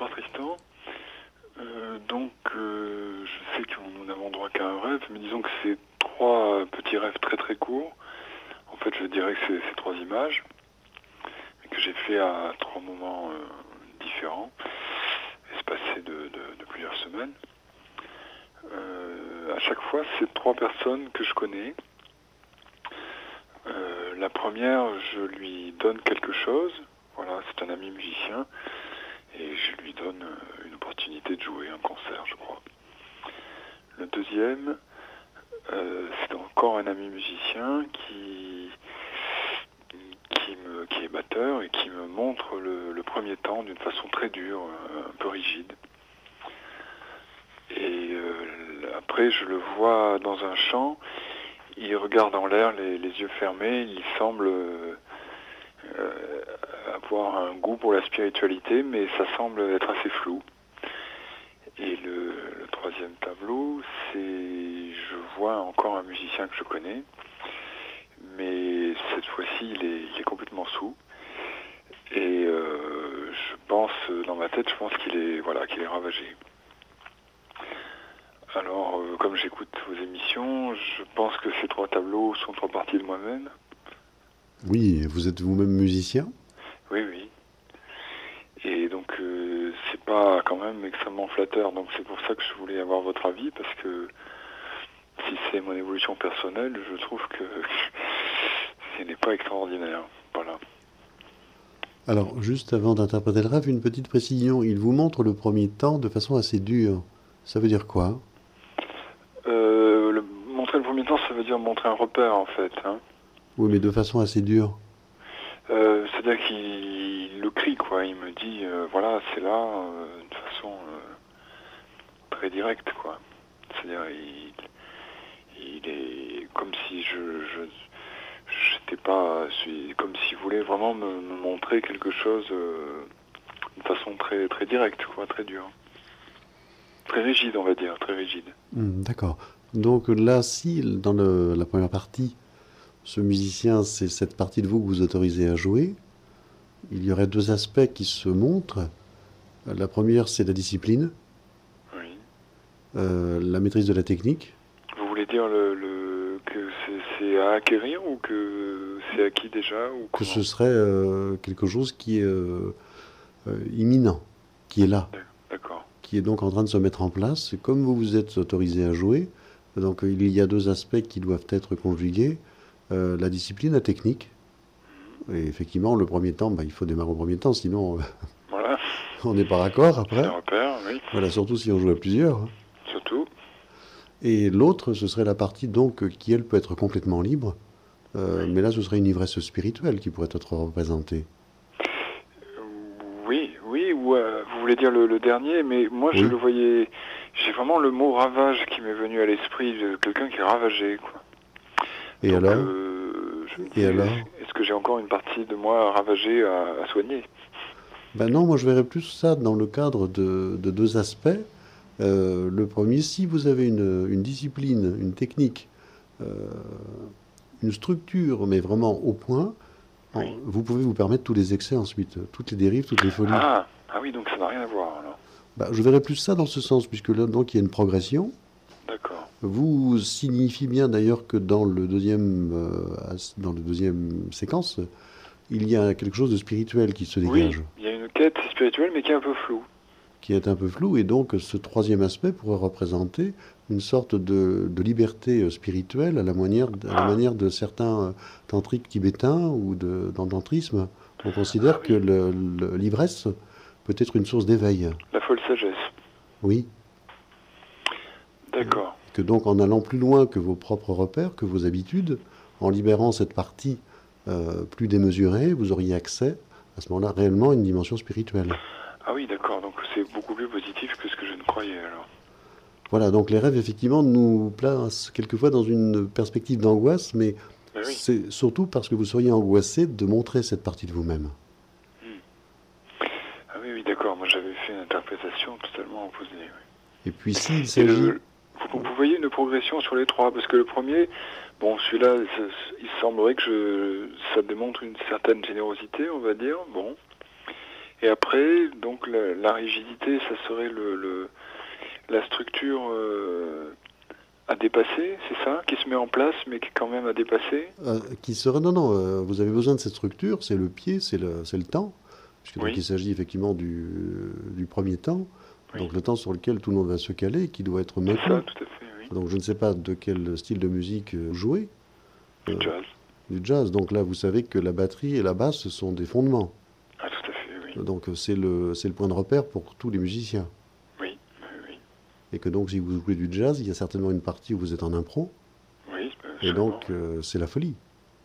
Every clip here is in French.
bonsoir Tristan. Je sais que nous n'avons droit qu'à un rêve, mais disons que c'est trois petits rêves très très courts. En fait, je dirais que c'est ces trois images, que j'ai fait à trois moments différents, espacés de plusieurs semaines. À chaque fois, c'est trois personnes que je connais. La première, je lui donne quelque chose. Voilà, c'est un ami musicien. Et je lui donne une opportunité de jouer un concert, je crois. Le deuxième, c'est encore un ami musicien qui est batteur et qui me montre le premier temps d'une façon très dure, un peu rigide. Et après, je le vois dans un champ, il regarde en l'air, les yeux fermés, il semble avoir un goût pour la spiritualité, mais ça semble être assez flou. Et le troisième tableau, je vois encore un musicien que je connais, mais cette fois-ci, il est complètement sourd. Et je pense, dans ma tête, qu'il est ravagé. Alors, comme j'écoute vos émissions, je pense que ces trois tableaux sont trois parties de moi-même. Oui, vous êtes vous-même musicien? Oui, oui. Et donc, c'est pas quand même extrêmement flatteur. Donc, c'est pour ça que je voulais avoir votre avis, parce que si c'est mon évolution personnelle, je trouve que ce n'est pas extraordinaire. Voilà. Alors, juste avant d'interpréter le rêve, une petite précision. Il vous montre le premier temps de façon assez dure. Ça veut dire quoi? Montrer le premier temps, ça veut dire montrer un repère, en fait. Hein. Oui, mais de façon assez dure. C'est-à-dire qu'il le crie, quoi. Il me dit, voilà, c'est là, de façon très directe, quoi. C'est-à-dire, il est comme si j'étais pas, comme s'il voulait vraiment me montrer quelque chose de façon très très directe, quoi, très dure, très rigide, on va dire, très rigide. D'accord. Donc là, si dans la première partie, ce musicien, c'est cette partie de vous que vous autorisez à jouer, il y aurait deux aspects qui se montrent. La première, c'est la discipline, Oui. la maîtrise de la technique. Vous voulez dire que c'est à acquérir ou que c'est acquis déjà ou Que comment? ce serait quelque chose qui est imminent, qui est là, D'accord. qui est donc en train de se mettre en place. Et comme vous vous êtes autorisé à jouer, donc il y a deux aspects qui doivent être conjugués. La discipline, la technique. Et effectivement, le premier temps, il faut démarrer au premier temps, sinon Voilà. on n'est pas raccord C'est après. un repère, oui. Voilà, surtout si on joue à plusieurs. Surtout. Et l'autre, ce serait la partie donc qui, elle, peut être complètement libre. Oui. Mais là, ce serait une ivresse spirituelle qui pourrait être représentée. Oui, ou vous voulez dire le dernier, mais moi je Oui. le voyais, j'ai vraiment le mot ravage qui m'est venu à l'esprit, de quelqu'un qui est ravagé, quoi. Et Donc alors? je me Et dis, alors? est-ce que j'ai encore une partie de moi ravagée à soigner? Ben non, moi je verrais plus ça dans le cadre de deux aspects. Le premier, si vous avez une discipline, une technique, euh, une structure, mais vraiment au point, Oui. vous pouvez vous permettre tous les excès ensuite, toutes les dérives, toutes les folies. Ah oui, donc ça n'a rien à voir alors. Ben, je verrais plus ça dans ce sens, puisque là, donc, il y a une progression. D'accord. Vous signifiez bien d'ailleurs que dans le deuxième séquence, il y a quelque chose de spirituel qui se Oui, dégage, il y a une quête spirituelle mais qui est un peu floue. qui est un peu flou, et donc ce troisième aspect pourrait représenter une sorte de liberté spirituelle à la Ah, manière de certains tantriques tibétains ou dans le tantrisme. On ah considère que oui, l'ivresse peut être une source d'éveil, la folle sagesse. oui, et D'accord. que donc en allant plus loin que vos propres repères, que vos habitudes, en libérant cette partie plus démesurée, vous auriez accès à ce moment-là réellement à une dimension spirituelle. Ah oui, d'accord, donc c'est beaucoup plus positif que ce que je ne croyais alors. Voilà, donc les rêves, effectivement, nous placent quelquefois dans une perspective d'angoisse, mais Ben oui. c'est surtout parce que vous seriez angoissé de montrer cette partie de vous-même. Hmm. Ah oui, oui, d'accord, moi j'avais fait une interprétation totalement opposée. Oui. Et puis s'il Et s'agit... vous voyez une progression sur les trois, parce que le premier, bon, celui-là, il semblerait que ça démontre une certaine générosité, on va dire, bon. Et après, donc la rigidité, ça serait la structure à dépasser, c'est ça, qui se met en place, mais qui est quand même à dépasser. Qui serait, non, non, vous avez besoin de cette structure, c'est le pied, c'est le temps, puisque donc Oui, il s'agit effectivement du premier temps, oui, donc le temps sur lequel tout le monde va se caler, et qui doit être c'est ça, maintenu. tout à fait, oui. Donc je ne sais pas de quel style de musique vous jouez, Du euh, jazz. du jazz. Donc là, vous savez que la batterie et la basse, ce sont des fondements. Ah, tout à fait, oui. Donc c'est le point de repère pour tous les musiciens. Oui, oui, oui. Et que donc si vous jouez du jazz, il y a certainement une partie où vous êtes en impro, Oui, et sûrement. donc c'est la folie.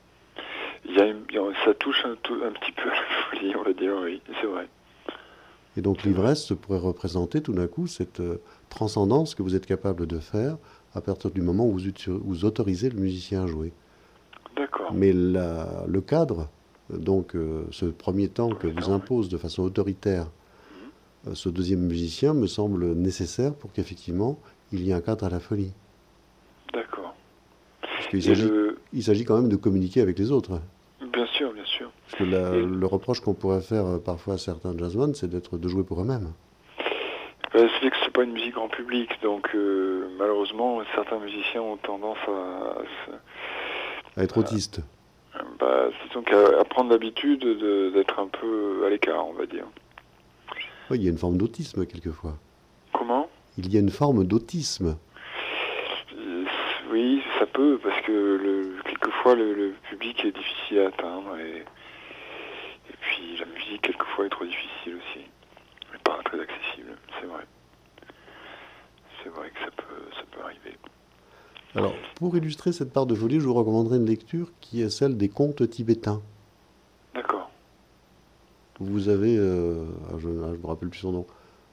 Ça touche un petit peu à la folie, on va dire, oui, c'est vrai. Et donc C'est vrai. l'ivresse pourrait représenter tout d'un coup cette transcendance que vous êtes capable de faire à partir du moment où vous autorisez le musicien à jouer. D'accord. Mais le cadre, donc ce premier temps que Premier vous temps, oui. impose de façon autoritaire Mhm. ce deuxième musicien me semble nécessaire pour qu'effectivement il y ait un cadre à la folie. D'accord. Puisqu'il Et s'agit, il s'agit quand même de communiquer avec les autres. bien sûr, bien sûr. Parce que Et le reproche qu'on pourrait faire parfois à certains jazzmen, c'est de jouer pour eux-mêmes, c'est vrai que c'est pas une musique grand public, donc malheureusement, certains musiciens ont tendance à être autiste. disons qu'à prendre l'habitude d'être un peu à l'écart, on va dire. Oui, il y a une forme d'autisme quelquefois. Comment? Il y a une forme d'autisme. Euh, Oui, ça peut, parce que quelquefois le public est difficile à atteindre, et puis la musique quelquefois est trop difficile aussi, mais pas très accessible, c'est vrai. C'est vrai que ça peut arriver. Alors, pour illustrer cette part de folie, je vous recommanderais une lecture qui est celle des contes tibétains. D'accord. Vous avez, je me rappelle plus son nom,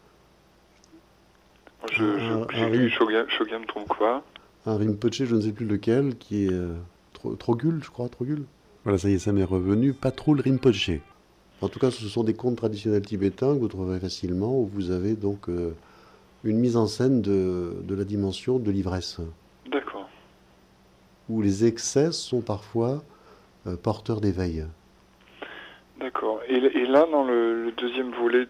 J'ai un lu Shogam Trungpa. Rinpoché, je ne sais plus lequel, qui est Trogul, je crois, Trogul. Voilà, ça y est, ça m'est revenu, Patrul Rinpoché. En tout cas, ce sont des contes traditionnels tibétains que vous trouverez facilement, où vous avez donc une mise en scène de la dimension de l'ivresse, D'accord. où les excès sont parfois porteurs d'éveil. D'accord. Et là, dans le deuxième volet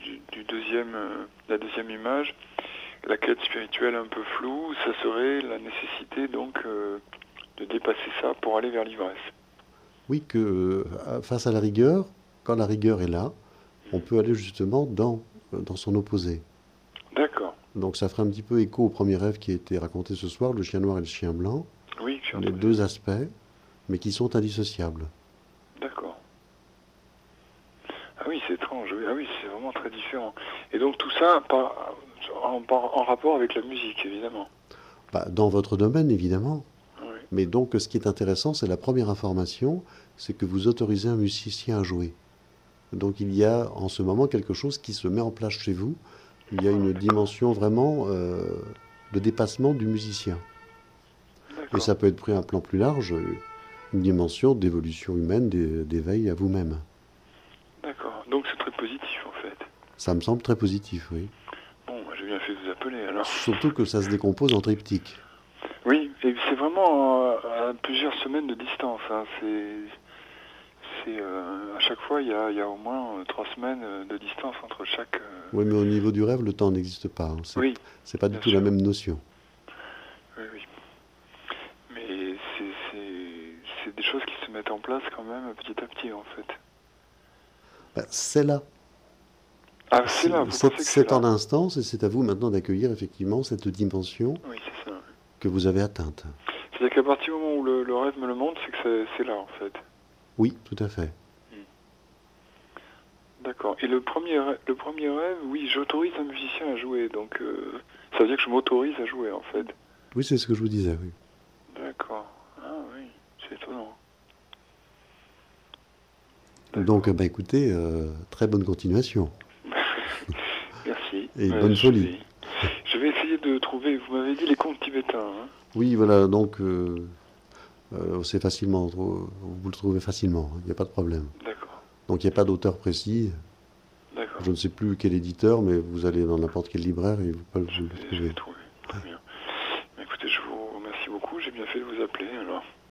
la deuxième image, la quête spirituelle un peu floue, ça serait la nécessité donc de dépasser ça pour aller vers l'ivresse. Oui, que face à la rigueur, quand la rigueur est là, on peut aller justement dans son opposé. D'accord. Donc ça ferait un petit peu écho au premier rêve qui a été raconté ce soir, le chien noir et le chien blanc, Oui, j'ai les entendu. deux aspects, mais qui sont indissociables. D'accord. Ah oui, c'est étrange. Oui. Ah oui, c'est vraiment très différent. Et donc tout ça en rapport avec la musique, évidemment. Bah, dans votre domaine, évidemment. Oui. Mais donc ce qui est intéressant, c'est la première information, c'est que vous autorisez un musicien à jouer. Donc il y a en ce moment quelque chose qui se met en place chez vous. Il y a une dimension vraiment de dépassement du musicien. Et D'accord. ça peut être pris à un plan plus large, une dimension d'évolution humaine, d'éveil à vous-même. D'accord. Donc c'est très positif en fait. Ça me semble très positif, oui. Bon, j'ai bien fait de vous appeler alors. Surtout que ça se décompose en triptyque. Oui, et c'est vraiment à plusieurs semaines de distance. Hein. À chaque fois, il y a au moins 3 semaines de distance entre chaque. Oui, mais au niveau du rêve, le temps n'existe pas, hein. Oui, C'est pas du bien tout la sûr. même notion. Oui, oui. Mais c'est des choses qui se mettent en place quand même petit à petit en fait. Ben, c'est là. Ah, c'est là, vous pensez que c'est C'est en là? instance et c'est à vous maintenant d'accueillir effectivement cette dimension Oui, c'est ça. que vous avez atteinte. C'est-à-dire qu'à partir du moment où le rêve me le montre, c'est que c'est là en fait. Oui, tout à fait. D'accord. Et le premier rêve, oui, j'autorise un musicien à jouer, donc ça veut dire que je m'autorise à jouer en fait. Oui, c'est ce que je vous disais, oui. D'accord. Ah oui, c'est étonnant. Donc, bah, écoutez, très bonne continuation. Merci. Et bonne folie. Je vais essayer de trouver, vous m'avez dit les contes tibétains, hein? Oui, voilà, donc c'est facilement, vous le trouvez facilement, il n'y a pas de problème. D'accord, Donc il n'y a pas d'auteur précis. d'accord. Je ne sais plus quel éditeur, mais vous allez dans n'importe quel libraire et vous pouvez le Je trouver. vais trouver. Très bien. Écoutez, je vous remercie beaucoup, j'ai bien fait de vous appeler alors.